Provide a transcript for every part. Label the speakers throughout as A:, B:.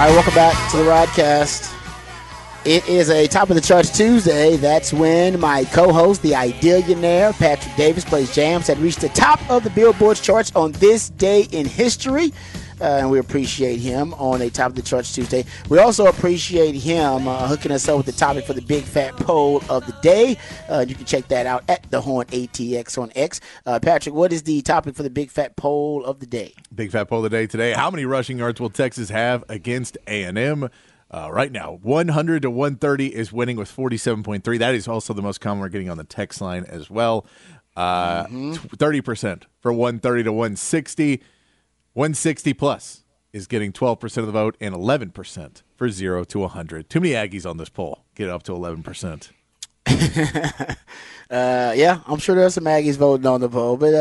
A: All right, welcome back to the Rodcast. It is a Top of the Charts Tuesday. That's when my co-host, the Idealionaire, Patrick Davis, plays jams that reached the top of the Billboard charts on this day in history. And we appreciate him on a Top of the Charts Tuesday. We also appreciate him hooking us up with the topic for the Big Fat Poll of the day. You can check that out at the Horn ATX on X. Patrick, what is the topic for the Big Fat Poll of the day?
B: Big Fat Poll of the day today. How many rushing yards will Texas have against A&M? Right now, 100 to 130 is winning with 47.3. That is also the most common we're getting on the text line as well. 30% for 130 to 160. 160 plus is getting 12% of the vote and 11% for 0 to 100. Too many Aggies on this poll. Get it up to 11%.
A: Yeah, I'm sure there are some Aggies voting on the poll, but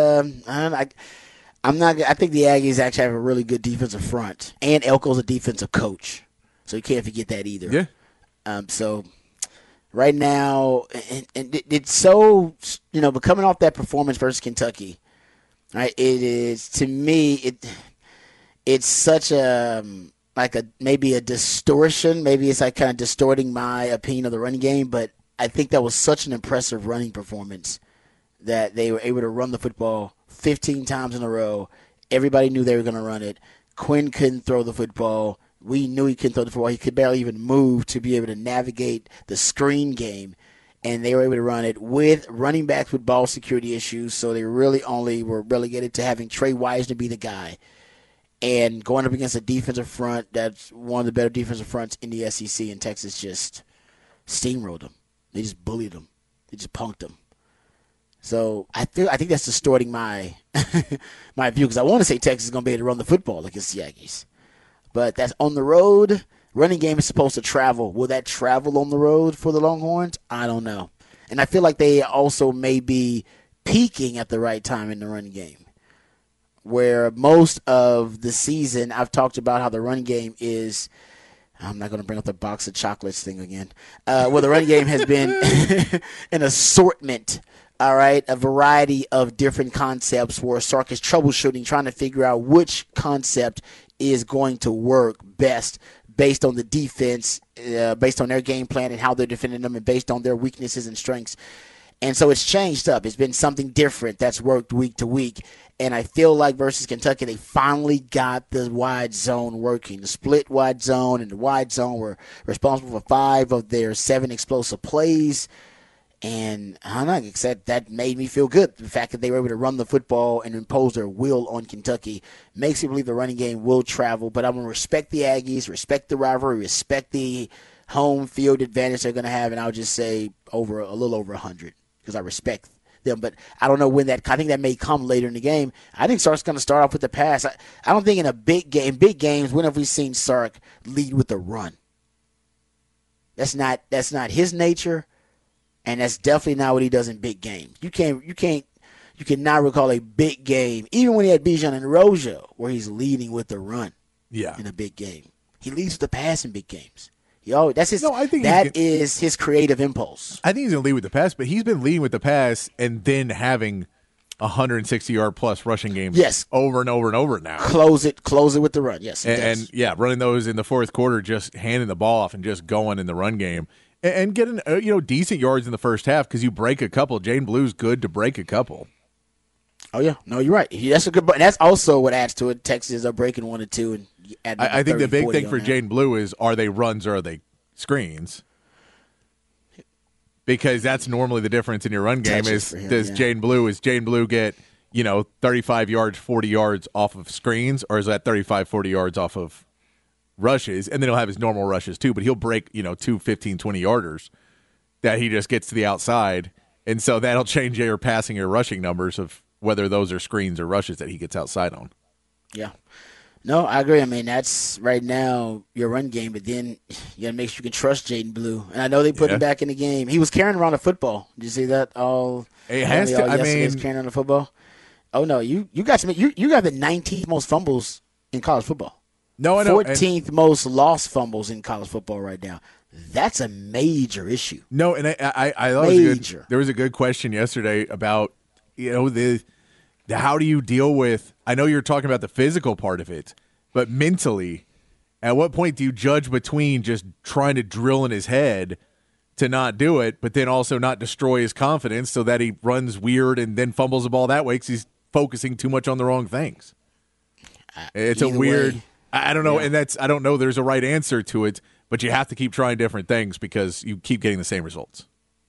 A: I'm not. I think the Aggies actually have a really good defensive front, and Elko's a defensive coach, so you can't forget that either.
B: Yeah.
A: So right now, and it's so, but coming off that performance versus Kentucky. Right, it is, to me, it's such a maybe a distortion. Maybe it's like kind of distorting my opinion of the running game, but I think that was such an impressive running performance that they were able to run the football 15 times in a row. Everybody knew they were going to run it. Quinn couldn't throw the football. We knew he couldn't throw the football. He could barely even move to be able to navigate the screen game. And they were able to run it with running backs with ball security issues, so they really only were relegated to having Trey Wisener be the guy. And going up against a defensive front that's one of the better defensive fronts in the SEC, and Texas just steamrolled them. They just bullied them. They just punked them. So I think that's distorting my my view, because I want to say Texas is going to be able to run the football against the Aggies. But that's on the road. Running game is supposed to travel. Will that travel on the road for the Longhorns? I don't know. And I feel like they also may be peaking at the right time in the running game, where most of the season I've talked about how the running game is – I'm not going to bring up the box of chocolates thing again. Well, the running game has been an assortment, all right, a variety of different concepts where Sark is troubleshooting, trying to figure out which concept is going to work best based on the defense, based on their game plan and how they're defending them, and based on their weaknesses and strengths. And so it's changed up. It's been something different that's worked week to week. And I feel like versus Kentucky, they finally got the wide zone working. The split wide zone and the wide zone were responsible for 5 of their 7 explosive plays. And I don't know, that made me feel good. The fact that they were able to run the football and impose their will on Kentucky makes me believe the running game will travel. But I'm going to respect the Aggies, respect the rivalry, respect the home field advantage they're going to have, and I'll just say a little over 100 because I respect them. But I don't know when I think that may come later in the game. I think Sark's going to start off with the pass. I don't think in a big games, when have we seen Sark lead with the run? That's not his nature. And that's definitely not what he does in big games. You cannot recall a big game, even when he had Bijan and Rojo, where he's leading with the run.
B: Yeah.
A: In a big game. He leads with the pass in big games. That's his.
B: No, I think
A: that is his creative impulse.
B: I think he's going to lead with the pass, but he's been leading with the pass and then having 160-yard plus rushing games.
A: Yes.
B: Over and over and over now.
A: Close it with the run. Yes.
B: And running those in the fourth quarter, just handing the ball off and just going in the run game. And getting decent yards in the first half because you break a couple. Jaden Blue's good to break a couple.
A: Oh yeah, no, you're right. That's a good. And that's also what adds to it. Texas are breaking 1 and 2, and
B: I think the big thing for Jaden Blue is, are they runs or are they screens? Because that's normally the difference in your run game. Jaden Blue get 35 yards, 40 yards off of screens, or is that 35, 40 yards off of rushes? And then he'll have his normal rushes too, but he'll break 2 15, 20-yarders that he just gets to the outside, and so that'll change your passing or rushing numbers of whether those are screens or rushes that he gets outside on.
A: Yeah. No, I agree. I mean, that's right now your run game, but then you got to make sure you can trust Jaden Blue. And I know they put him back in the game. He was carrying around a football. Did you see that?
B: It has to.
A: He's carrying around a football. Oh no, you got you got the 19th most fumbles in college football.
B: No, I know.
A: 14th most lost fumbles in college football right now. That's a major issue.
B: No, and I thought there was a good question yesterday about the how do you deal with, I know you're talking about the physical part of it, but mentally, At what point do you judge between just trying to drill in his head to not do it, but then also not destroy his confidence so that he runs weird and then fumbles the ball that way because he's focusing too much on the wrong things? It's
A: Either
B: a weird
A: way,
B: I don't know, and I don't know there's a right answer to it, but you have to keep trying different things because you keep getting the same results.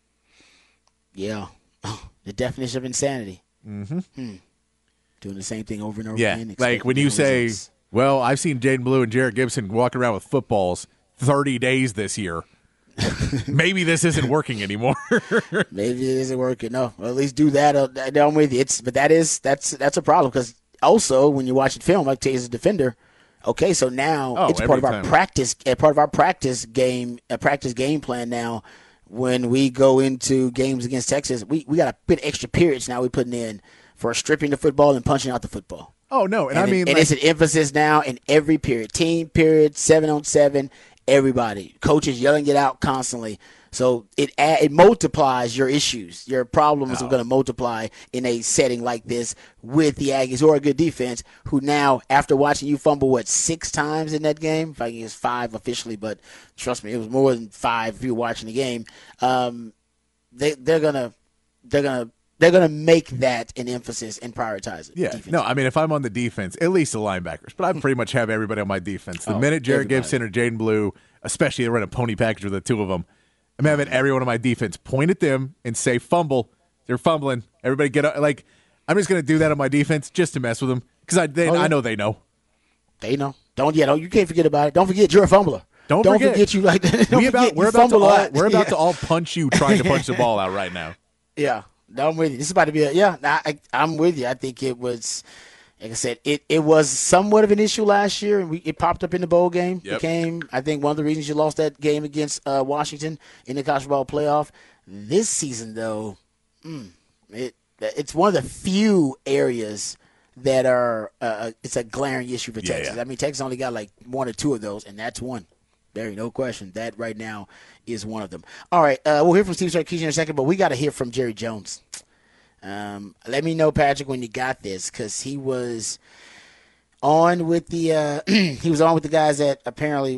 A: Yeah. The definition of insanity.
B: Mm-hmm.
A: Doing the same thing over and over
B: again.
A: again.
B: Like when you say, well, I've seen Jaden Blue and Jarrett Gibson walking around with footballs 30 days this year. Maybe this isn't working anymore.
A: Maybe it isn't working. No, well, at least do that. I'm with you. But that's a problem because also when you're watching film, like as a defender, okay, so now it's part of our practice game plan now. When we go into games against Texas, we got to put extra periods now we're putting in for stripping the football and punching out the football.
B: Oh, no. And
A: it's an emphasis now in every period. Team period, 7-on-7, everybody. Coaches yelling it out constantly. So it multiplies your issues. Your problems are going to multiply in a setting like this with the Aggies, who are a good defense, who now, after watching you fumble, 6 times in that game? If I guess 5 officially, but trust me, it was more than 5 if you were watching the game. They're gonna make that an emphasis and prioritize it.
B: Yeah. No, I mean, if I'm on the defense, at least the linebackers, but I pretty much have everybody on my defense. The minute Jarrett Gibson or Jaden Blue, especially they run a pony package with the two of them, I'm having everyone on my defense point at them and say fumble. They're fumbling. Everybody get up. Like, I'm just going to do that on my defense just to mess with them because I know they know.
A: They know. You can't forget about it. Don't forget you're a fumbler.
B: Don't forget
A: you like that.
B: We're about to all punch you trying to punch the ball out right now.
A: Yeah. No, I'm with you. This is about to be I'm with you. I think it was, like I said, it was somewhat of an issue last year, and it popped up in the bowl game.
B: Yep.
A: Became, I think, one of the reasons you lost that game against Washington in the college football playoff. This season, though, it's one of the few areas that are it's a glaring issue for Texas.
B: Yeah.
A: I mean, Texas only got like 1 or 2 of those, and that's one. There, no question. That right now is one of them. All right, we'll hear from Steve Sarkisian in a second, but we got to hear from Jerry Jones. Let me know, Patrick, when you got this, because he was on with the guys at apparently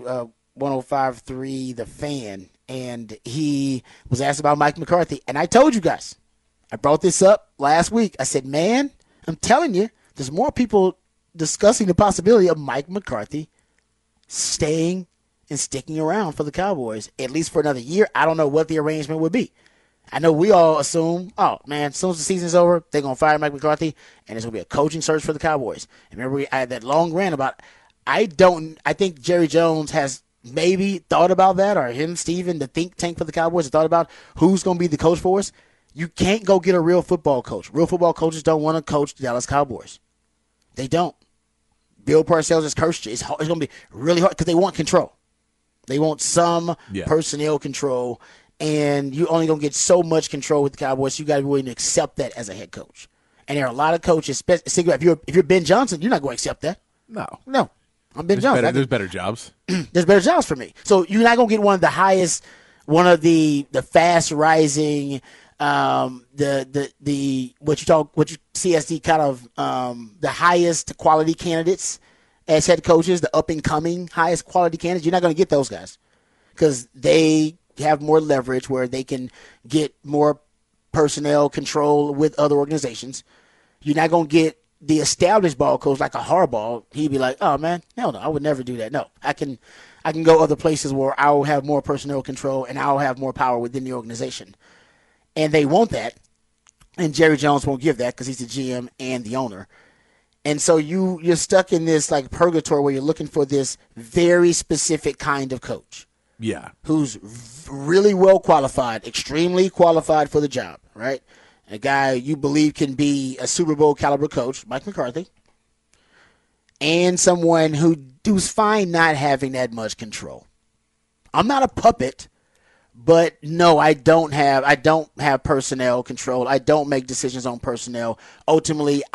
A: 105.3 The Fan, and he was asked about Mike McCarthy. And I told you guys, I brought this up last week. I said, man, I'm telling you, there's more people discussing the possibility of Mike McCarthy staying and sticking around for the Cowboys, at least for another year. I don't know what the arrangement would be. I know we all assume, oh, man, as soon as the season's over, they're going to fire Mike McCarthy, and it's going to be a coaching search for the Cowboys. And remember, I had that long rant about, I think Jerry Jones has maybe thought about that, or him, Steven, the think tank for the Cowboys, has thought about who's going to be the coach for us. You can't go get a real football coach. Real football coaches don't want to coach the Dallas Cowboys. They don't. Bill Parcells has cursed you. It's going to be really hard because they want control. They want some personnel control, and you're only going to get so much control with the Cowboys. So you got to be willing to accept that as a head coach. And there are a lot of coaches, if you're Ben Johnson, you're not going to accept that.
B: No.
A: I'm Ben Johnson.
B: There's better jobs.
A: There's better jobs for me. So you're not going to get one of the fast rising, what you see as the kind of the highest quality candidates as head coaches, the up-and-coming highest quality candidates. You're not going to get those guys because they have more leverage where they can get more personnel control with other organizations. You're not going to get the established ball coach like a Harbaugh. He'd be like, oh, man, hell no, I would never do that. No, I can go other places where I'll have more personnel control and I'll have more power within the organization. And they want that, and Jerry Jones won't give that because he's the GM and the owner. And so you're stuck in this like purgatory where you're looking for this very specific kind of coach.
B: Yeah.
A: Who's really well qualified, extremely qualified for the job, right? A guy you believe can be a Super Bowl caliber coach, Mike McCarthy, and someone who's fine not having that much control. I'm not a puppet, but no, I don't have personnel control. I don't make decisions on personnel. Ultimately,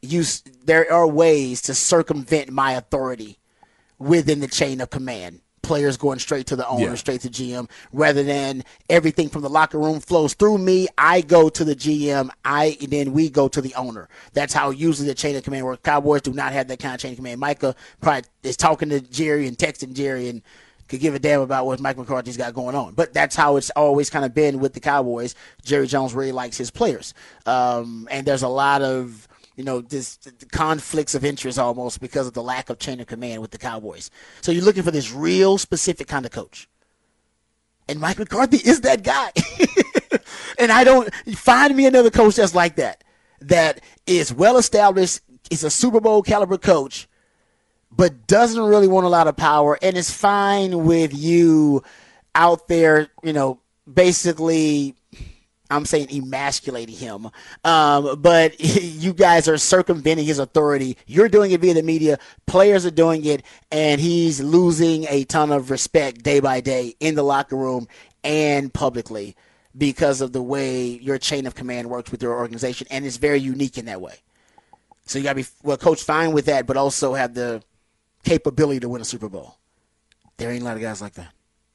A: there are ways to circumvent my authority within the chain of command. players going straight to the owner, straight to GM, rather than everything from the locker room flows through me. I go to the GM, then we go to the owner. That's how usually the chain of command works. Cowboys do not have that kind of chain of command. Micah probably is talking to Jerry and texting Jerry and could give a damn about what Mike McCarthy's got going on. But that's how it's always kind of been with the Cowboys. Jerry Jones really likes his players. And there's a lot of, this conflicts of interest almost because of the lack of chain of command with the Cowboys. So you're looking for this real specific kind of coach. And Mike McCarthy is that guy. And find me another coach that's like that is well established, is a Super Bowl caliber coach, but doesn't really want a lot of power and is fine with you out there, basically, I'm saying emasculating him. But you guys are circumventing his authority. You're doing it via the media. Players are doing it, and he's losing a ton of respect day by day in the locker room and publicly because of the way your chain of command works with your organization, and it's very unique in that way. So you got to be, coach, fine with that, but also have the capability to win a Super Bowl. There ain't a lot of guys like that.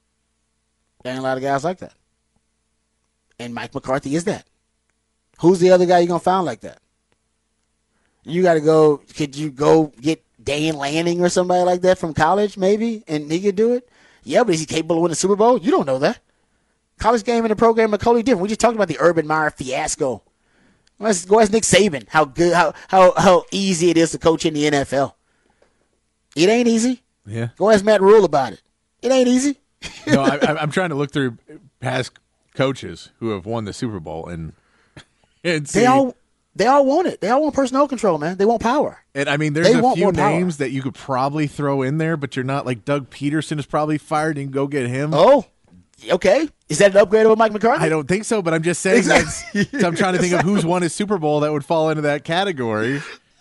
A: And Mike McCarthy is that. Who's the other guy you're going to find like that? You got to go, could you go get Dan Lanning or somebody like that from college maybe, and he could do it? Yeah, but is he capable of winning a Super Bowl? You don't know that. College game and the program are totally different. We just talked about the Urban Meyer fiasco. Let's go ask Nick Saban how good, how easy it is to coach in the NFL. It ain't easy.
B: Yeah.
A: Go ask Matt Rule about it. It ain't easy.
B: No, I'm trying to look through past coaches who have won the Super Bowl and see.
A: They all want it. They all want personnel control, man. They want power.
B: And I mean, there's a few names that you could probably throw in there, but you're not like Doug Peterson is probably fired and go get him.
A: Oh, okay. Is that an upgrade over Mike McCarthy?
B: I don't think so, but I'm just saying. Exactly. So I'm trying to think of who's won a Super Bowl that would fall into that category.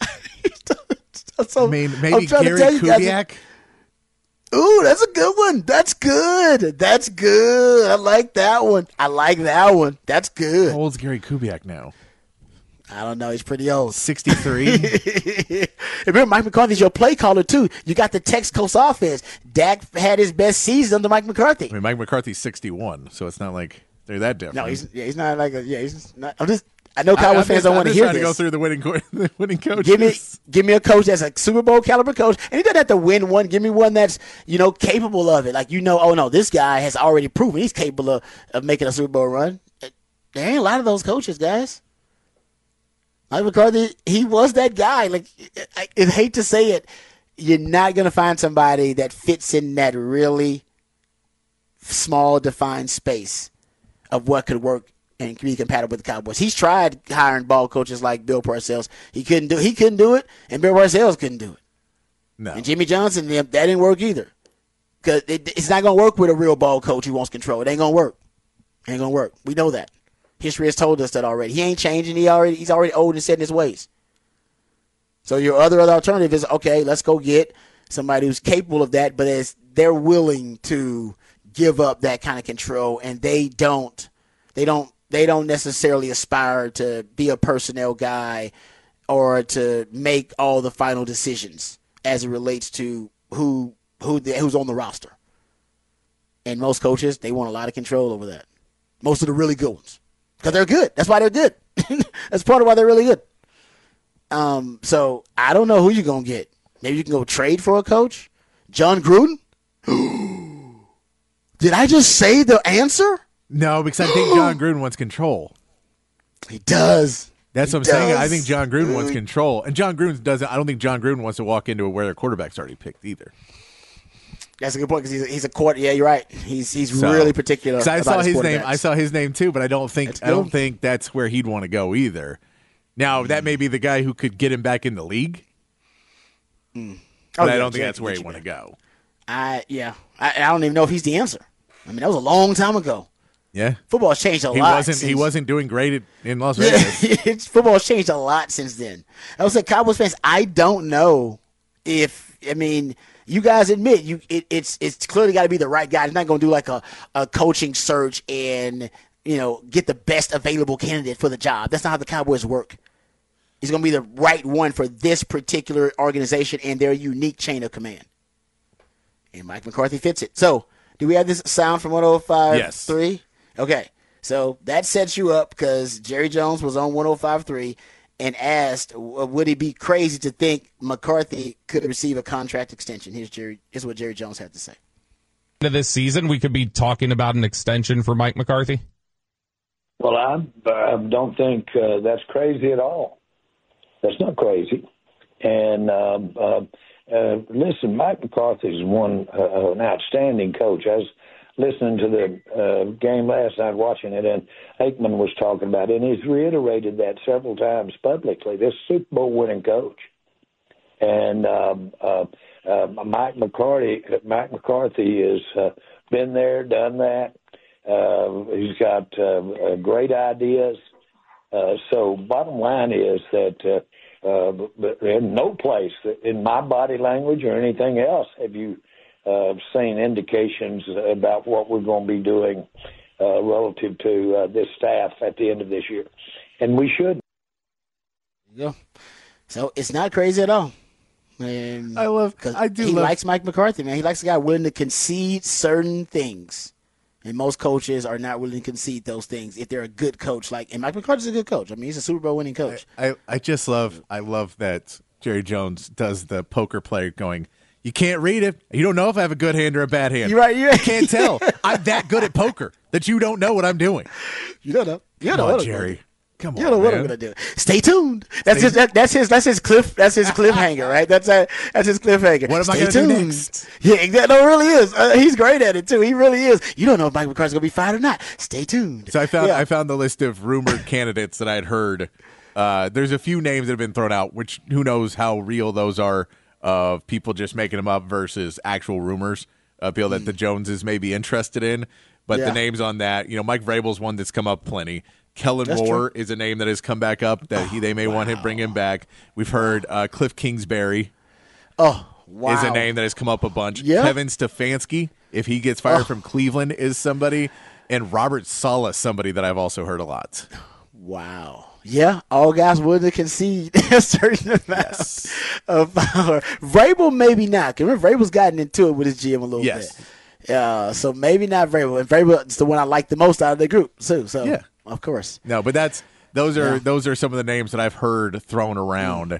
A: So,
B: I mean, maybe Gary Kubiak.
A: Ooh, that's a good one. That's good. I like that one. That's good.
B: How old's Gary Kubiak now?
A: I don't know. He's pretty old.
B: 63.
A: Remember, Mike McCarthy's your play caller, too. You got the Tex Coast offense. Dak had his best season under Mike McCarthy.
B: I mean, Mike McCarthy's 61, so it's not like they're that different.
A: No, he's not like he's not. I know Cowboys fans don't want to hear this.
B: I'm just trying to go through the winning coaches.
A: Give me a coach that's a Super Bowl caliber coach, and he doesn't have to win one. Give me one that's capable of it. Like oh no, this guy has already proven he's capable of making a Super Bowl run. There ain't a lot of those coaches, guys. Mike McCarthy, he was that guy. Like I hate to say it, you're not gonna find somebody that fits in that really small defined space of what could work and can be compatible with the Cowboys. He's tried hiring ball coaches like Bill Parcells. He couldn't do it, and Bill Parcells couldn't do it.
B: No.
A: And Jimmy Johnson, that didn't work either. Because it's not going to work with a real ball coach who wants control. It ain't going to work. We know that. History has told us that already. He ain't changing. He's already old and set in his ways. So your other alternative is, okay, let's go get somebody who's capable of that, but they're willing to give up that kind of control, and they don't necessarily aspire to be a personnel guy or to make all the final decisions as it relates to who's on the roster. And most coaches, they want a lot of control over that. Most of the really good ones. Because they're good. That's why they're good. That's part of why they're really good. So I don't know who you're going to get. Maybe you can go trade for a coach. John Gruden? Did I just say the answer?
B: No, because I think John Gruden wants control.
A: He does.
B: That's what I'm saying. I think John Gruden wants control. And John Gruden doesn't. I don't think John Gruden wants to walk into where their quarterback's already picked either.
A: That's a good point because he's a quarter. Yeah, you're right. He's really particular.
B: I saw his name. I saw his name too, but I don't think that's where he'd want to go either. Now that may be the guy who could get him back in the league, but I don't think that's where he'd want to go.
A: I don't even know if he's the answer. I mean, that was a long time ago.
B: Yeah,
A: football's changed a lot.
B: He wasn't doing great in Las Vegas.
A: Football's changed a lot since then. I would say, Cowboys fans, I don't know if you guys admit it's clearly got to be the right guy. He's not going to do like a coaching search and get the best available candidate for the job. That's not how the Cowboys work. He's going to be the right one for this particular organization and their unique chain of command. And Mike McCarthy fits it. So, do we have this sound from 105.3?
B: Yes.
A: Okay. So, that sets you up because Jerry Jones was on 105.3 and asked, would it be crazy to think McCarthy could receive a contract extension? Here's what Jerry Jones had to say.
C: Of this season, we could be talking about an extension for Mike McCarthy?
D: Well, I don't think that's crazy at all. That's not crazy. And listen, Mike McCarthy is an outstanding coach. I was listening to the game last night, watching it, and Aikman was talking about it, and he's reiterated that several times publicly. This Super Bowl winning coach. And Mike McCarthy has been there, done that. He's got great ideas. So bottom line is that in no place in my body language or anything else have you seen indications about what we're going to be doing relative to this staff at the end of this year. And we should.
A: Yeah. So it's not crazy at all. And he likes Mike McCarthy, man. He likes a guy willing to concede certain things. And most coaches are not willing to concede those things if they're a good coach. And Mike McCarthy's a good coach. I mean, he's a Super Bowl winning coach.
B: I love that Jerry Jones does the poker player going, you can't read it. You don't know if I have a good hand or a bad hand.
A: You're right.
B: You can't tell. I'm that good at poker that you don't know what I'm doing.
A: You don't know.
B: Come on, Jerry. Come on,
A: you know what I'm gonna do. Stay tuned. That's his cliffhanger, right? That's his cliffhanger.
B: What am I gonna do next?
A: Yeah, exactly. No, it really is. He's great at it too. He really is. You don't know if Mike McCarthy's gonna be fired or not. Stay tuned.
B: So I found the list of rumored candidates that I'd heard. There's a few names that have been thrown out, which who knows how real those are of people just making them up versus actual rumors of people that the Joneses may be interested in. But the names on that, Mike Vrabel's one that's come up plenty. Kellen Moore is a name that has come back up that they may want to bring him back. We've heard Cliff Kingsbury. Is a name that has come up a bunch.
A: Yeah.
B: Kevin Stefanski, if he gets fired from Cleveland, is somebody. And Robert Saleh, somebody that I've also heard a lot.
A: Wow. Yeah, all guys willing to concede a certain amount of power. Vrabel, maybe not. Because Vrabel's gotten into it with his GM a little bit. So maybe not Vrabel. And Vrabel is the one I like the most out of the group, too. So, yeah. Of course.
B: No, but those are some of the names that I've heard thrown around,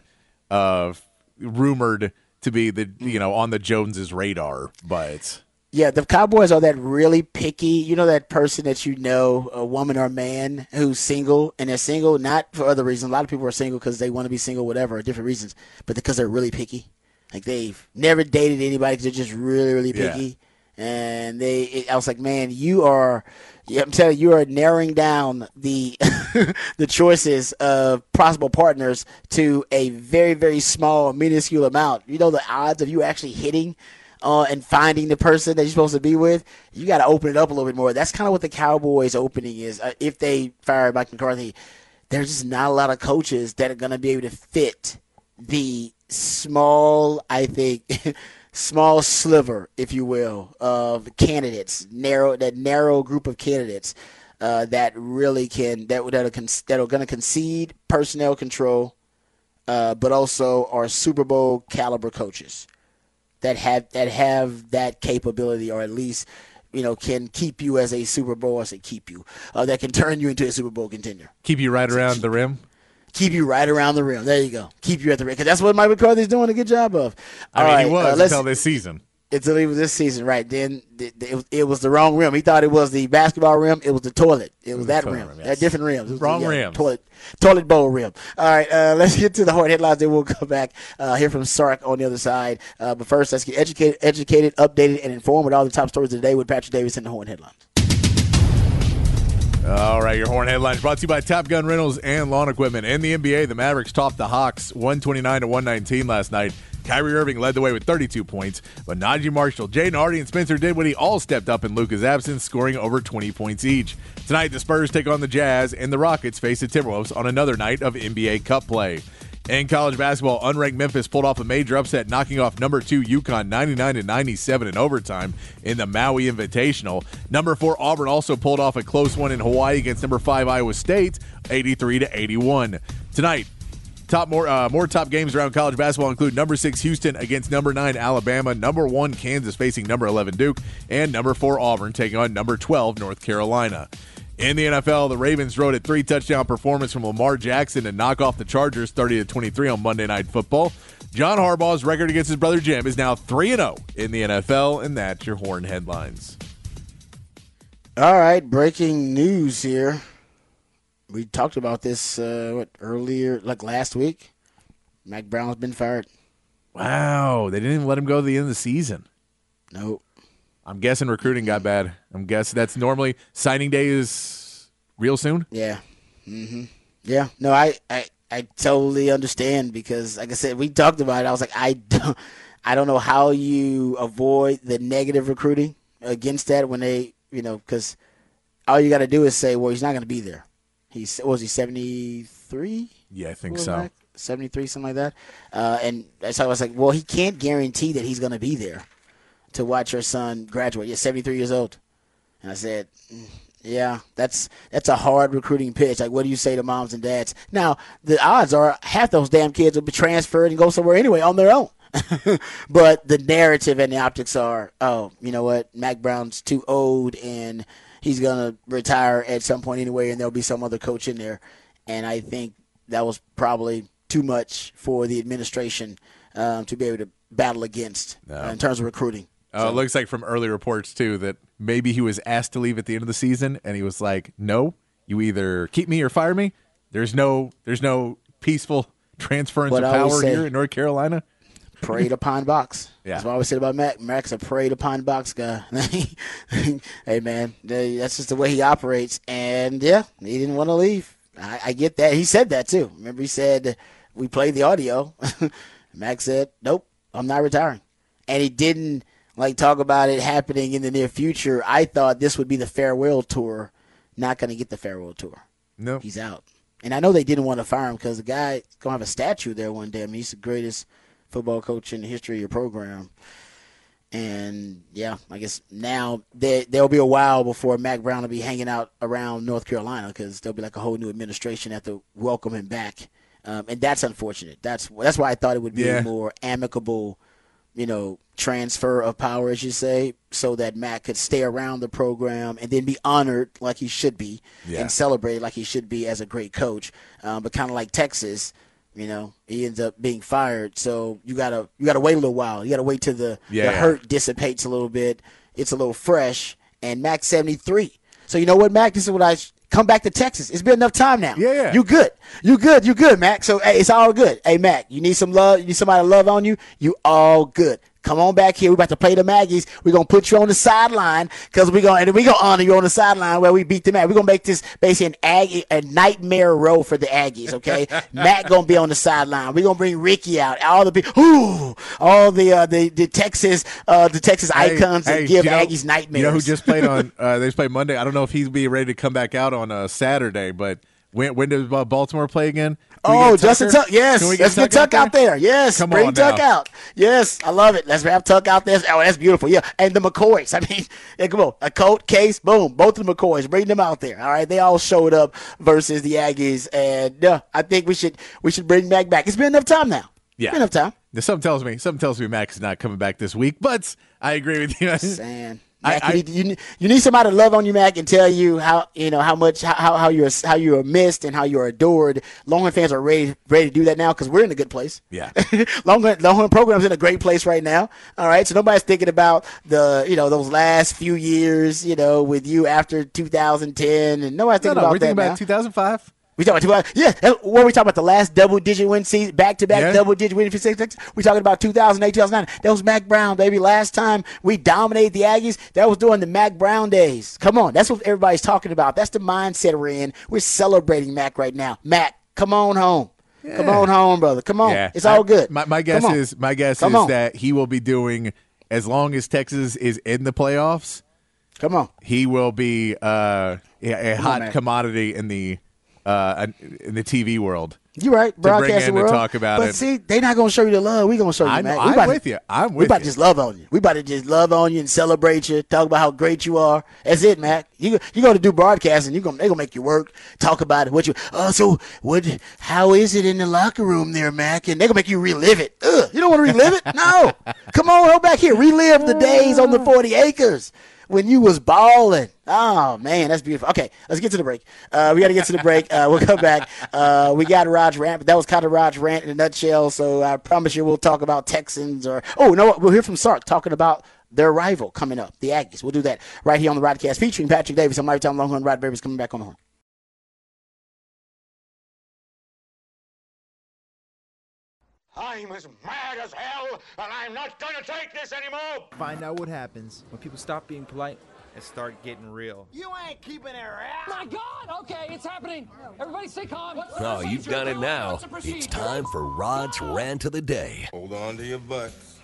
B: rumored to be on the Joneses' radar. But
A: yeah, the Cowboys are that really picky. That person that a woman or man who's single, and they're single not for other reasons. A lot of people are single because they want to be single, whatever, or different reasons, but because they're really picky. Like they've never dated anybody because they're just really, really picky. And I was like, man, I'm telling you, you are narrowing down the the choices of possible partners to a very, very small, minuscule amount. The odds of you actually hitting and finding the person that you're supposed to be with, you got to open it up a little bit more. That's kind of what the Cowboys' opening is. If they fire Mike McCarthy, there's just not a lot of coaches that are going to be able to fit the small, I think, small sliver, if you will, of candidates, narrow group of candidates that really that are going to concede personnel control, but also are Super Bowl caliber coaches that have that capability, or at least can keep you as a Super Bowl. That can turn you into a Super Bowl contender.
B: Keep you right around the rim.
A: Keep you right around the rim. There you go. Keep you at the rim. Because that's what Mike McCarthy's doing a good job of.
B: He was until this season.
A: Until he was this season, right. Then it was the wrong rim. He thought it was the basketball rim. It was the toilet. It was that rim. Yes. That different rims.
B: Rim.
A: Toilet bowl rim. All right, let's get to the Horn headlines. Then we'll come back, hear from Sark on the other side. But first, let's get educated, updated, and informed with all the top stories of the day with Patrick Davis and the Horn headlines.
B: All right, your Horn headlines brought to you by Top Gun Rentals and Lawn Equipment. In the NBA, the Mavericks topped the Hawks 129-119 last night. Kyrie Irving led the way with 32 points, but Najee Marshall, Jaden Hardy, and Spencer Dinwiddie all stepped up in Luka's absence, scoring over 20 points each. Tonight, the Spurs take on the Jazz, and the Rockets face the Timberwolves on another night of NBA Cup play. In college basketball, unranked Memphis pulled off a major upset, knocking off number 2 UConn 99-97 in overtime in the Maui Invitational. Number 4 Auburn also pulled off a close one in Hawaii against number 5 Iowa State, 83-81. Tonight, More top games around college basketball include number 6 Houston against number 9 Alabama, number 1 Kansas facing number 11 Duke, and number 4 Auburn taking on number 12 North Carolina. In the NFL, the Ravens rode a 3-touchdown performance from Lamar Jackson to knock off the Chargers 30-23 on Monday Night Football. John Harbaugh's record against his brother Jim is now 3-0 in the NFL, and that's your Horn headlines.
A: All right, breaking news here. We talked about this earlier, like last week. Mack Brown's been fired.
B: Wow, they didn't even let him go to the end of the season.
A: Nope.
B: I'm guessing recruiting got bad. I'm guessing that's normally signing day is real soon.
A: Yeah. Mm-hmm. Yeah. No, I totally understand because, like I said, we talked about it. I was like, I don't know how you avoid the negative recruiting against that when they, because all you got to do is say, well, he's not going to be there. Was he 73?
B: Yeah, I think so.
A: 73, something like that. And so I was like, well, he can't guarantee that he's going to be there to watch your son graduate. You're 73 years old. And I said, yeah, that's a hard recruiting pitch. Like, what do you say to moms and dads? Now, the odds are half those damn kids will be transferred and go somewhere anyway on their own. But the narrative and the optics are, oh, you know what, Mack Brown's too old and he's going to retire at some point anyway, and there'll be some other coach in there. And I think that was probably too much for the administration to be able to battle against in terms of recruiting.
B: It looks like from early reports, too, that maybe he was asked to leave at the end of the season, and he was like, no, you either keep me or fire me. There's no peaceful transference of power here in North Carolina.
A: Preyed upon box.
B: Yeah.
A: That's what I always said about Mack. Mack's a preyed upon box guy. Hey, man, that's just the way he operates. And, yeah, he didn't want to leave. I get that. He said that, too. Remember, he said, we played the audio. Mack said, nope, I'm not retiring. And he didn't, talk about it happening in the near future. I thought this would be the farewell tour. Not going to get the farewell tour.
B: No.
A: He's out. And I know they didn't want to fire him because the guy's going to have a statue there one day. I mean, he's the greatest football coach in the history of your program. And, yeah, I guess now there'll be a while before Mack Brown will be hanging out around North Carolina because there'll be a whole new administration have to welcome him back. And that's unfortunate. That's why I thought it would be a more amicable, transfer of power, as you say, so that Mack could stay around the program and then be honored like he should be and celebrated like he should be as a great coach. But kind of like Texas, he ends up being fired. So you gotta wait a little while. You gotta wait till the hurt dissipates a little bit. It's a little fresh. And Mack's 73. So you know what, Mack? This is what I come back to Texas. It's been enough time now.
B: Yeah.
A: You good, Mack. So hey, it's all good. Hey, Mack, you need some love. You need somebody to love on you. You all good. Come on back here. We're about to play the Maggies. We're going to put you on the sideline because we're going to honor you on the sideline where we beat them at. We're going to make this basically a nightmare row for the Aggies, okay? Matt going to be on the sideline. We're going to bring Ricky out. All the Texas icons that give Aggies nightmares.
B: You know who just played on they just played Monday? I don't know if he's be ready to come back out on Saturday, but when does Baltimore play again?
A: Justin Tuck. Yes. Let's get Tuck out there. Yes. Bring Tuck out. Yes. I love it. Let's have Tuck out there. Oh, that's beautiful. Yeah. And the McCoys. I mean, come on. A Colt, Case, boom. Both of the McCoys. Bring them out there. All right. They all showed up versus the Aggies. And I think we should bring Mack back. It's been enough time now.
B: Yeah.
A: Been enough time.
B: Something tells me Mack is not coming back this week, but I agree with you.
A: Saying. Mack, you need somebody to love on you, Mack, and tell you how you're missed and how you're adored. Longhorn fans are ready to do that now because we're in a good place.
B: Yeah,
A: Longhorn program's in a great place right now. All right, so nobody's thinking about those last few years with you after 2010, and nobody's thinking about that.
B: We're thinking about 2005.
A: We talking about what we talking about the last double-digit win season, back-to-back double-digit win. We talking about 2008, 2009. That was Mack Brown, baby. Last time we dominated the Aggies, that was during the Mack Brown days. Come on, that's what everybody's talking about. That's the mindset we're in. We're celebrating Mack right now. Mack, come on home. Yeah. Come on home, brother. Come on. Yeah. It's all good.
B: My guess is that he will be doing, as long as Texas is in the playoffs.
A: Come on.
B: He will be a hot commodity in the in the TV world.
A: You're right, broadcasting world.
B: To talk about
A: but
B: it.
A: see, they're not going to show you the love. We're going to show you, man.
B: I'm with you.
A: We about to just love on you. We about to just love on you and celebrate you, talk about how great you are. That's it, Mac. You're going to do broadcasting. They're going to make you work, talk about it. How is it in the locker room there, Mac? And they're going to make you relive it. You don't want to relive it? No. Come on, go back here. Relive the days on the 40 acres. When you was balling. Oh, man, that's beautiful. Okay, let's get to the break. We got to get to the break. We'll come back. We got Raj Rant, but that was kind of Raj Rant in a nutshell, so I promise you we'll talk about Texans we'll hear from Sark talking about their rival coming up, the Aggies. We'll do that right here on the Rodcast featuring Patrick Davis. I'm Lifetime Longhorn. Rod Babers coming back on the horn.
E: I'm as mad as hell, and I'm not going to take this anymore.
F: Find out what happens when people stop being polite and start getting real.
E: You ain't keeping it around.
G: My God! Okay, it's happening. Everybody stay calm.
H: Oh, you've done it now. It's time for Rod's Rant of the Day.
I: Hold on to your butts.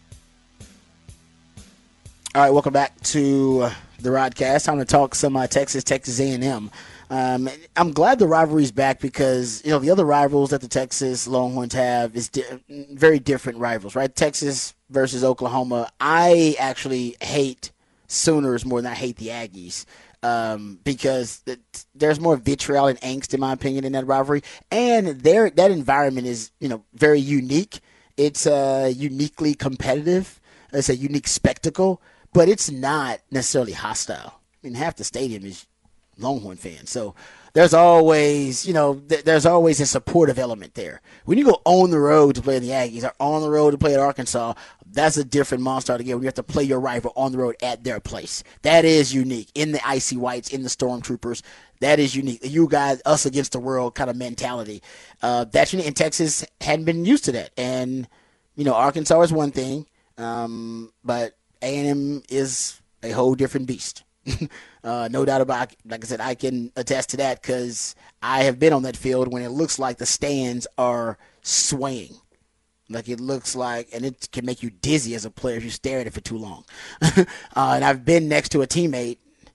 A: All right, welcome back to the Rodcast. Time to talk some Texas A&M. I'm glad the rivalry's back because, the other rivals that the Texas Longhorns have is very different rivals, right? Texas versus Oklahoma. I actually hate Sooners more than I hate the Aggies because there's more vitriol and angst, in my opinion, in that rivalry. And that environment is, very unique. It's uniquely competitive. It's a unique spectacle, but it's not necessarily hostile. I mean, half the stadium is Longhorn fans. So there's always, there's always a supportive element there. When you go on the road to play the Aggies or on the road to play at Arkansas, that's a different monster altogether. You have to play your rival on the road at their place. That is unique. In the Icy Whites, in the Stormtroopers, that is unique. You guys, us against the world kind of mentality. That's unique. And Texas hadn't been used to that. And, Arkansas is one thing, but A&M is a whole different beast. No doubt about it. Like I said, I can attest to that because I have been on that field when it looks like the stands are swaying. Like it looks like, and it can make you dizzy as a player if you stare at it for too long. And I've been next to a teammate,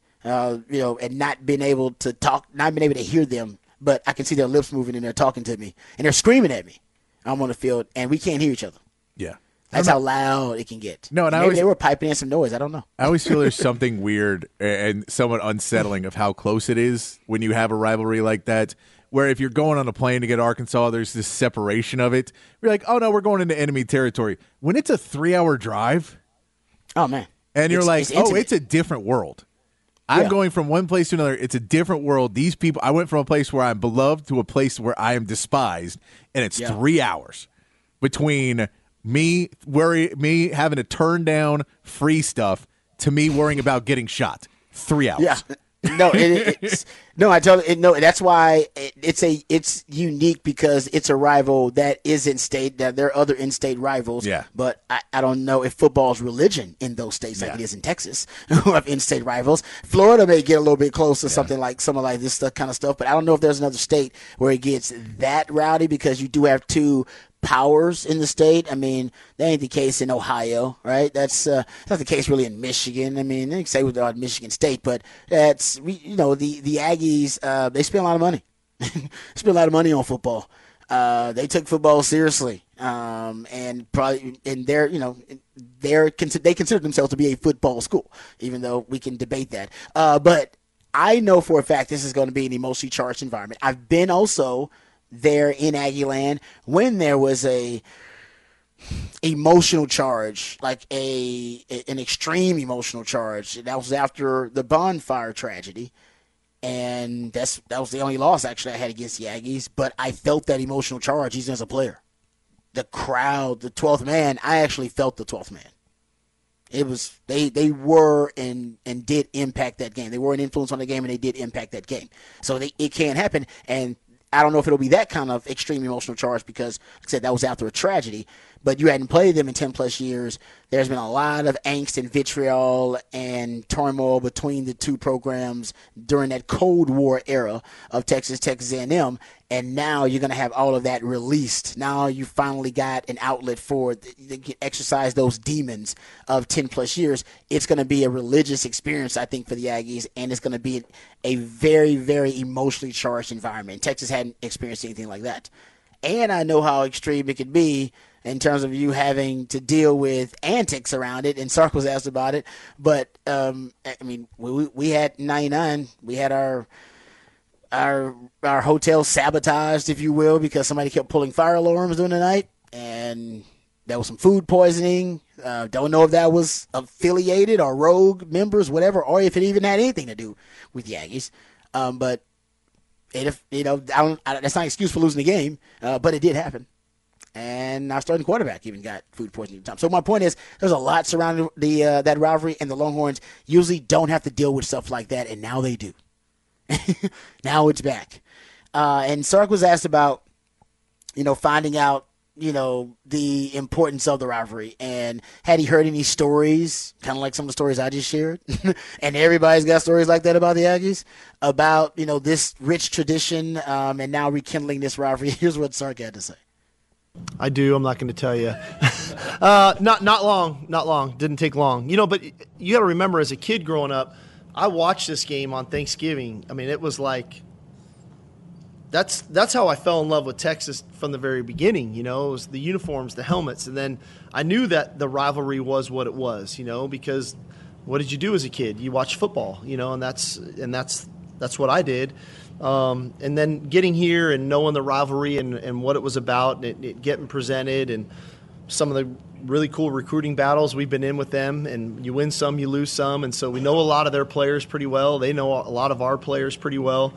A: and not been able to talk, not been able to hear them, but I can see their lips moving and they're talking to me and they're screaming at me. I'm on the field and we can't hear each other.
B: Yeah.
A: That's how loud it can get.
B: No, and
A: maybe they were piping in some noise. I don't know.
B: I always feel there's something weird and somewhat unsettling of how close it is when you have a rivalry like that, where if you're going on a plane to get Arkansas, there's this separation of it. You're like, oh, no, we're going into enemy territory. When it's a 3-hour drive.
A: Oh, man.
B: And you're it's a different world. I'm going from one place to another. It's a different world. These people, I went from a place where I'm beloved to a place where I am despised, and it's 3 hours between me having to turn down free stuff to me worrying about getting shot. 3 hours.
A: Yeah. No, I totally no. That's why it's unique because it's a rival that is in state. That there are other in-state rivals.
B: Yeah.
A: But I don't know if football's religion in those states like it is in Texas, who have in-state rivals. Florida may get a little bit close to something like this kind of stuff. But I don't know if there's another state where it gets that rowdy because you do have two powers in the state. I mean, that ain't the case in Ohio, right? That's not the case really in Michigan. I mean, they can say with Michigan State, but that's the Aggies. They spend a lot of money. Spend a lot of money on football. They took football seriously, and probably they consider themselves to be a football school, even though we can debate that. But I know for a fact this is going to be an emotionally charged environment. I've been also there in Aggie land when there was a emotional charge, like an extreme emotional charge. That was after the bonfire tragedy, and that was the only loss actually I had against the Aggies. But I felt that emotional charge even as a player. The crowd, the 12th man, I actually felt the 12th man. It was they were and did impact that game. They were an influence on the game, and they did impact that game. So it can happen, and I don't know if it'll be that kind of extreme emotional charge because, like I said, that was after a tragedy. but you hadn't played them in 10-plus years. There's been a lot of angst and vitriol and turmoil between the two programs during that Cold War era of Texas A&M, and now you're going to have all of that released. Now you finally got an outlet for to exercise those demons of 10-plus years. It's going to be a religious experience, I think, for the Aggies, and it's going to be a very, very emotionally charged environment. Texas hadn't experienced anything like that. And I know how extreme it could be in terms of you having to deal with antics around it, and Sark was asked about it. But, I mean, we had 99. We had our hotel sabotaged, if you will, because somebody kept pulling fire alarms during the night, and there was some food poisoning. Don't know if that was affiliated or rogue members, whatever, or if it even had anything to do with the Aggies. But that's not an excuse for losing the game, but it did happen. And our starting quarterback even got food poisoning at the time. So my point is, there's a lot surrounding that rivalry, and the Longhorns usually don't have to deal with stuff like that, and now they do. Now it's back. And Sark was asked about, finding out, the importance of the rivalry, and had he heard any stories, kind of like some of the stories I just shared, and everybody's got stories like that about the Aggies, about, this rich tradition, and now rekindling this rivalry. Here's what Sark had to say.
I: I do. I'm not going to tell you. Not long. Didn't take long. But you got to remember, as a kid growing up, I watched this game on Thanksgiving. I mean, it was like that's how I fell in love with Texas from the very beginning. It was the uniforms, the helmets, and then I knew that the rivalry was what it was. Because what did you do as a kid? You watched football. And that's what I did. And then getting here and knowing the rivalry and what it was about, and it getting presented, and some of the really cool recruiting battles we've been in with them, and you win some, you lose some, and so we know a lot of their players pretty well. They know a lot of our players pretty well.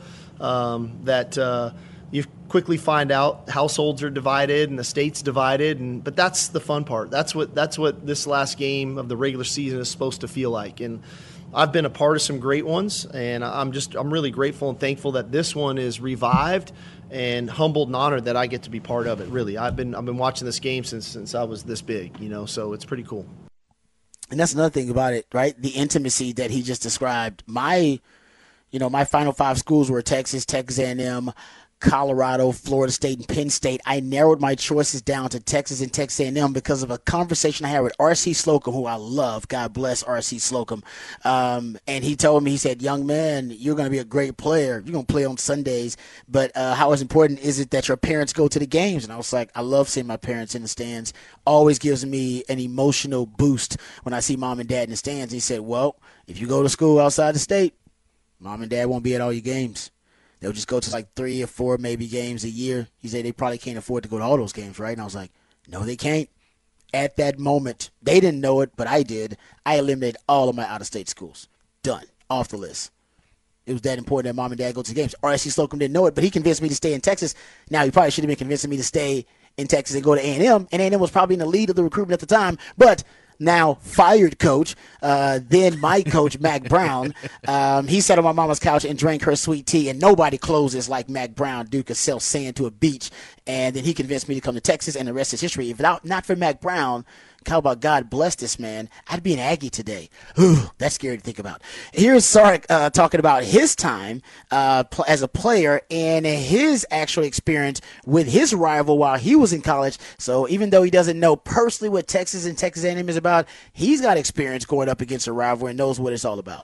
I: You quickly find out households are divided and the state's divided, but that's the fun part. That's what this last game of the regular season is supposed to feel like. And I've been a part of some great ones, and I'm really grateful and thankful that this one is revived, and humbled and honored that I get to be part of it. Really, I've been watching this game since I was this big, so it's pretty cool.
A: And that's another thing about it, right? The intimacy that he just described. My Final Five schools were Texas A&M, Colorado, Florida State, and Penn State. I narrowed my choices down to Texas and Texas A&M because of a conversation I had with R.C. Slocum, who I love. God bless R.C. Slocum. And he told me, he said, "Young man, you're going to be a great player. You're going to play on Sundays, but how important is it that your parents go to the games?" And I was like, I love seeing my parents in the stands. Always gives me an emotional boost when I see mom and dad in the stands. And he said, "Well, if you go to school outside the state, mom and dad won't be at all your games. They'll just go to like 3 or 4 maybe games a year." He said they probably can't afford to go to all those games, right? And I was like, no, they can't. At that moment, they didn't know it, but I did. I eliminated all of my out-of-state schools. Done. Off the list. It was that important that mom and dad go to the games. R.S.C. Slocum didn't know it, but he convinced me to stay in Texas. Now, he probably should have been convincing me to stay in Texas and go to A&M, and A&M was probably in the lead of the recruitment at the time, but now fired coach, then my coach, Mack Brown, he sat on my mama's couch and drank her sweet tea, and nobody closes like Mack Brown. Dude could sell sand to a beach, and then he convinced me to come to Texas, and the rest is history. If not for Mack Brown, how about God bless this man, I'd be an Aggie today. Ooh, that's scary to think about. Here's Sark talking about his time as a player and his actual experience with his rival while he was in college. So even though he doesn't know personally what Texas and Texas A&M is about, he's got experience going up against a rival and knows what it's all about.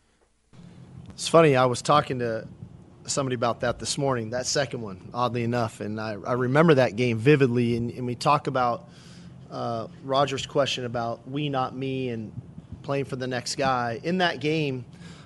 I: It's funny, I was talking to somebody about that this morning, that second one, oddly enough, and I remember that game vividly, and we talk about Roger's question about we, not me, and playing for the next guy. In that game,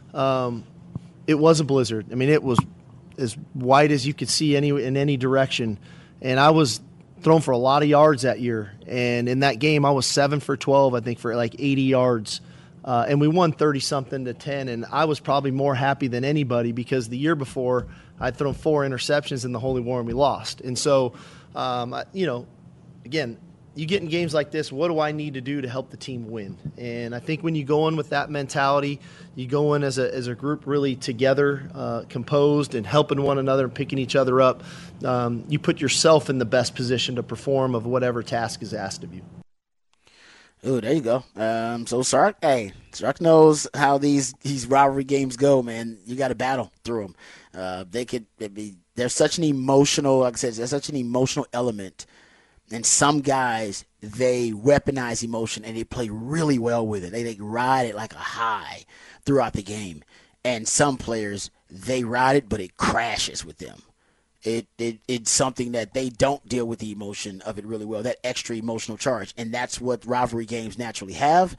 I: it was a blizzard. I mean, it was as white as you could see in any direction, and I was thrown for a lot of yards that year. And in that game, I was 7 for 12, I think, for like 80 yards. And we won 30-something to 10, and I was probably more happy than anybody because the year before I'd thrown 4 interceptions in the Holy War and we lost. And so, again, you get in games like this, what do I need to do to help the team win? And I think when you go in with that mentality, you go in as a group really together, composed and helping one another and picking each other up, you put yourself in the best position to perform of whatever task is asked of you.
A: Oh, there you go. So Sark knows how these rivalry games go, man. You got to battle through them. There's such an emotional, like I said, there's such an emotional element. And some guys, they weaponize emotion and they play really well with it. They ride it like a high throughout the game. And some players, they ride it, but it crashes with them. It's something that they don't deal with the emotion of it really well, that extra emotional charge. And that's what rivalry games naturally have.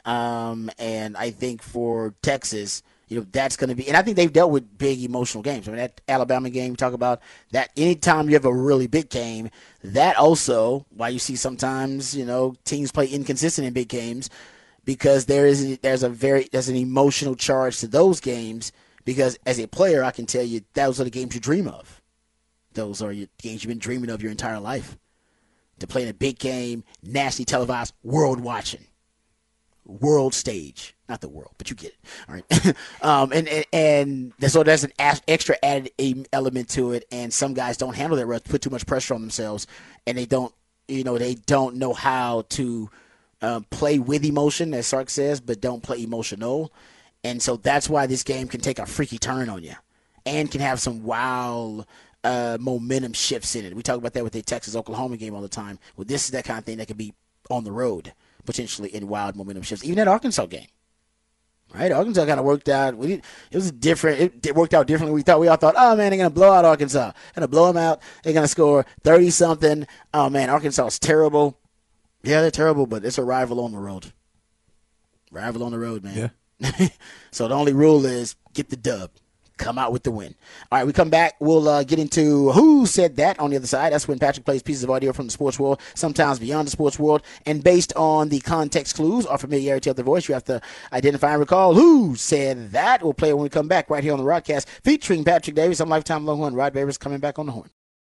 A: And I think for Texas, that's going to be – and I think they've dealt with big emotional games. I mean, that Alabama game, we talk about that anytime you have a really big game, that also why you see sometimes, teams play inconsistent in big games because there's an emotional charge to those games because as a player, I can tell you those are the games you dream of. Those are your games you've been dreaming of your entire life. To play in a big game, nationally televised, world watching. World stage. Not the world, but you get it. All right. and so there's an extra added element to it, and some guys don't handle that, put too much pressure on themselves, and they don't know how to play with emotion, as Sark says, but don't play emotional. And so that's why this game can take a freaky turn on you and can have some wild momentum shifts in it. We talk about that with the Texas-Oklahoma game all the time. Well, this is that kind of thing that could be on the road, potentially in wild momentum shifts. Even that Arkansas game, right? Arkansas kind of worked out. It was different. It worked out differently. We all thought, oh, man, they're going to blow out Arkansas. They're going to blow them out. They're going to score 30-something. Oh, man, Arkansas is terrible. Yeah, they're terrible, but it's a rival on the road. Rival on the road, man. Yeah. So the only rule is get the dub. Come out with the win. All right, we come back. We'll get into who said that on the other side. That's when Patrick plays pieces of audio from the sports world, sometimes beyond the sports world. And based on the context clues or familiarity of the voice, you have to identify and recall who said that. We'll play it when we come back right here on the Rodcast featuring Patrick Davis. I'm Lifetime Longhorn. Rod Babers coming back on the horn.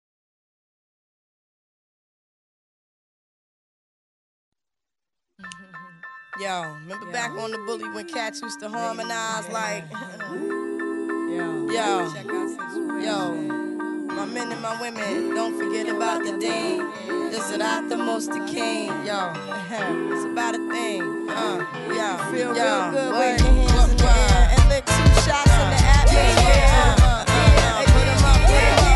J: Yo, remember back on the bully when cats used to harmonize like... Yo, my men and my women, don't forget about the dean. This is not the most the king. Yo, it's about a thing. Feel real good with your hands in the air and lick 2 shots in the atmosphere. Put 'em up,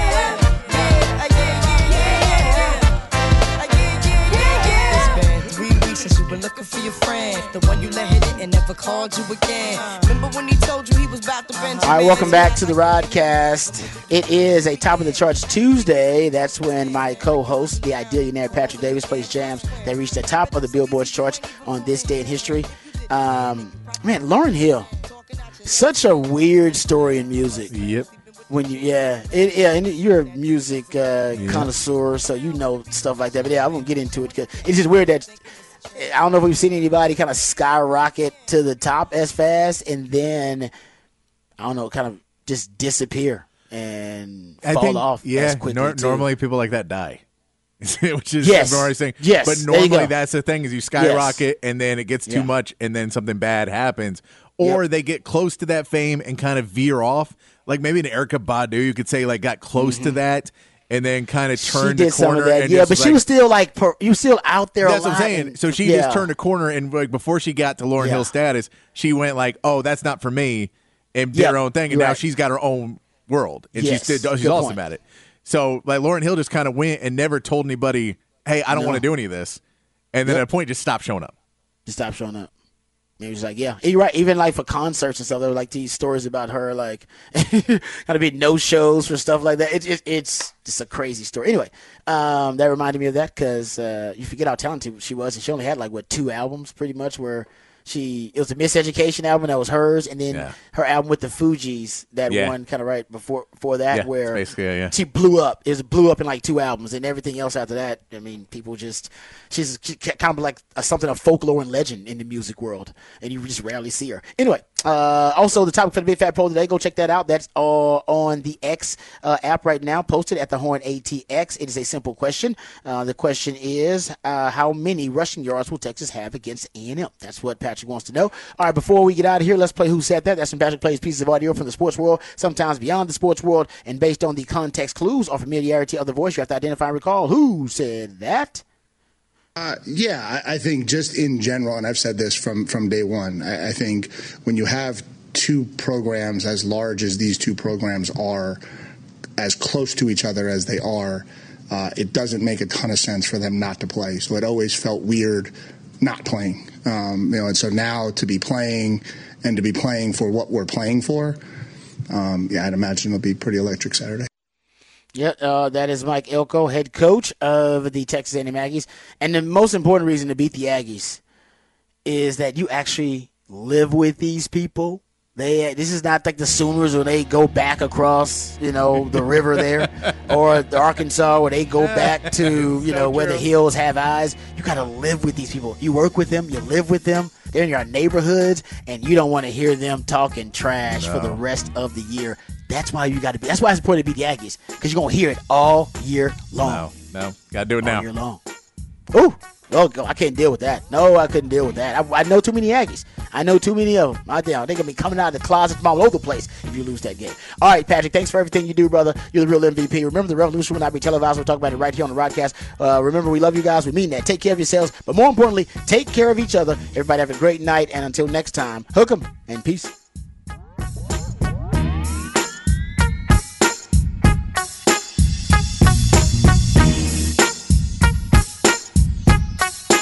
J: It's been 3 weeks since you been looking for your friend, the one you let hit it and never called you again. Remember when he told you he was about to bend?
A: All right, welcome back to the Rodcast. It is a Top of the Charts Tuesday. That's when my co-host, the Idealionaire Patrick Davis, plays jams that reach the top of the Billboard charts on this day in history. Man, Lauryn Hill, such a weird story in music.
B: Yep.
A: When and you're a music connoisseur, so you know stuff like that. But I won't get into it because it's just weird that I don't know if we've seen anybody kind of skyrocket to the top as fast and then, I don't know, kind of just disappear and fall off as quickly.
B: Normally people like that die. Which is
A: yes.
B: I'm already saying.
A: Yes.
B: But normally that's the thing is you skyrocket and then it gets too
A: Yeah.
B: much and then something bad happens. Or they get close to that fame and kind of veer off. Like maybe an Erykah Badu, you could say, like got close to that and then kind of turned the corner.
A: Some of that.
B: And
A: yeah, but she was still you still out there.
B: That's what I'm saying. So she just turned a corner and like before she got to Lauryn Hill status, she went like, "Oh, that's not for me," and did her own thing. And now she's got her own world, and she's awesome at it. So like Lauryn Hill just kind of went and never told anybody, "Hey, I don't want to do any of this," and then at a point just stopped showing up.
A: Just stopped showing up. He was like, yeah, you're right. Even like for concerts and stuff, there were like these stories about her, like gotta be no shows for stuff like that. It's just a crazy story. Anyway, that reminded me of that because you forget how talented she was, and she only had like 2 albums, pretty much, where it was a Miseducation album that was hers, and then her album with the Fugees that one kind of right before that, where
B: basically,
A: she blew up. It blew up in like 2 albums, and everything else after that. I mean, people she's kind of like something of folklore and legend in the music world, and you just rarely see her. Anyway, also the topic for the Big Fat Poll today. Go check that out. That's on the X app right now, posted at the Horn ATX. It is a simple question. The question is, how many rushing yards will Texas have against A&M? That's what Patrick wants to know. All right, before we get out of here, let's play Who Said That. That's when Patrick plays pieces of audio from the sports world, sometimes beyond the sports world, and based on the context clues or familiarity of the voice, you have to identify and recall who said that.
K: I think just in general, and I've said this from day one, I think when you have two programs as large as these two programs are, as close to each other as they are, it doesn't make a ton of sense for them not to play. So it always felt weird not playing. And so now to be playing and to be playing for what we're playing for, I'd imagine it'll be pretty electric Saturday.
A: That is Mike Elko, head coach of the Texas A&M Aggies. And the most important reason to beat the Aggies is that you actually live with these people. This is not like the Sooners where they go back across, the river there, or the Arkansas where they go back to, where the hills have eyes. You got to live with these people. You work with them. You live with them. They're in your neighborhoods, and you don't want to hear them talking trash for the rest of the year. That's why that's why it's important to beat the Aggies, because you're going to hear it all year long.
B: No. Got to do it now.
A: All year long. Ooh. Oh, I can't deal with that. No, I couldn't deal with that. I know too many Aggies. I know too many of them. They're going to be coming out of the closet from all over the place if you lose that game. All right, Patrick, thanks for everything you do, brother. You're the real MVP. Remember, the revolution will not be televised. We'll talk about it right here on the Rodcast. Remember, we love you guys. We mean that. Take care of yourselves. But more importantly, take care of each other. Everybody have a great night. And until next time, hook 'em and peace.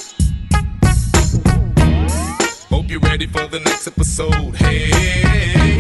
L: Ready for the next episode. Hey.